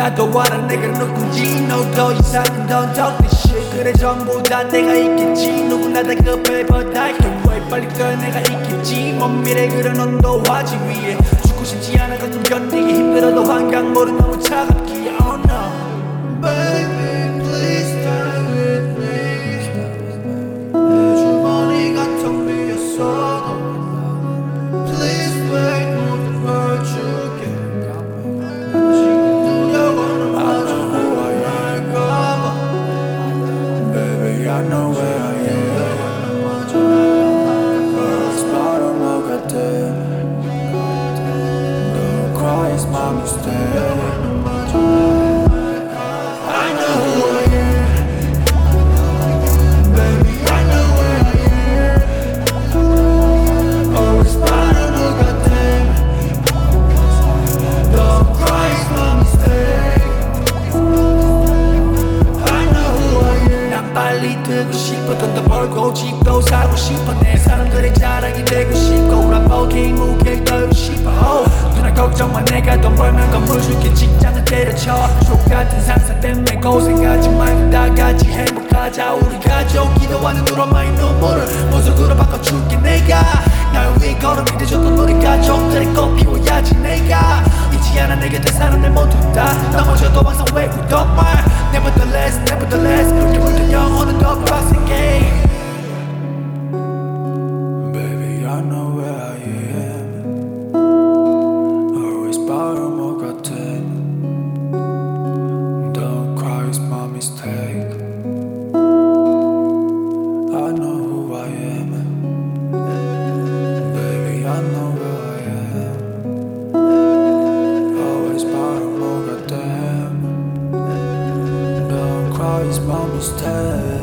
나도 알아 내가 누군지 너 더 이상은 don't talk this shit 그래 전부 다 내가 있겠지 누구나 다 급해 but I can wait 빨리 떠 내가 있겠지 먼 미래 그런 언덕화지 위에 죽고 싶지 않아 가끔 견디기 힘들어도 환각물은 너무 차갑기에 oh no Baby please stay with me 내 주머니가 텅 비었어도 Please wait 모두 벌줄게 지금 두려워는 마저 후회할까봐 Baby I know where I am Girls bottom of a day Don't cry it's my mistake 빨리 듣고 싶어 돈도 벌고 집도 사고 싶어 내 사람들의 자랑이 되고 싶고 래퍼 무게 떨고 싶어 누나 걱정만 내가 돈 벌면 건물 줄게 직장을 때려쳐 족같은 상사 때문에 고생하지 말고 다 같이 행복하자 우리 가족 기도하는 누런마의 눈물을 보석으로 바꿔줄게 내가 날 위해 걸어 믿어줬던 우리 가족들의 꽃 피워야지 내가 잊지 않아 내 곁에 사람들 모두 다 넘어져도 항상 외국 덕말 Nevertheless, nevertheless 그렇게 물든 영혼은 더 빡세게 Baby I know where I am Always bottom of a ten Don't cry it's my mistake I know who I am Baby I know where I am Always bottom of a ten Don't cry it's my mistake